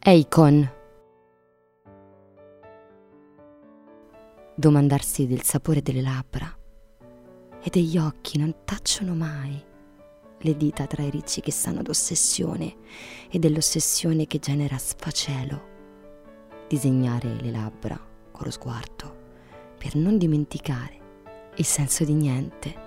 Eikon. Domandarsi del sapore delle labbra e degli occhi non tacciono mai, le dita tra i ricci che sanno d'ossessione e dell'ossessione che genera sfacelo. Disegnare le labbra con lo sguardo per non dimenticare il senso di niente.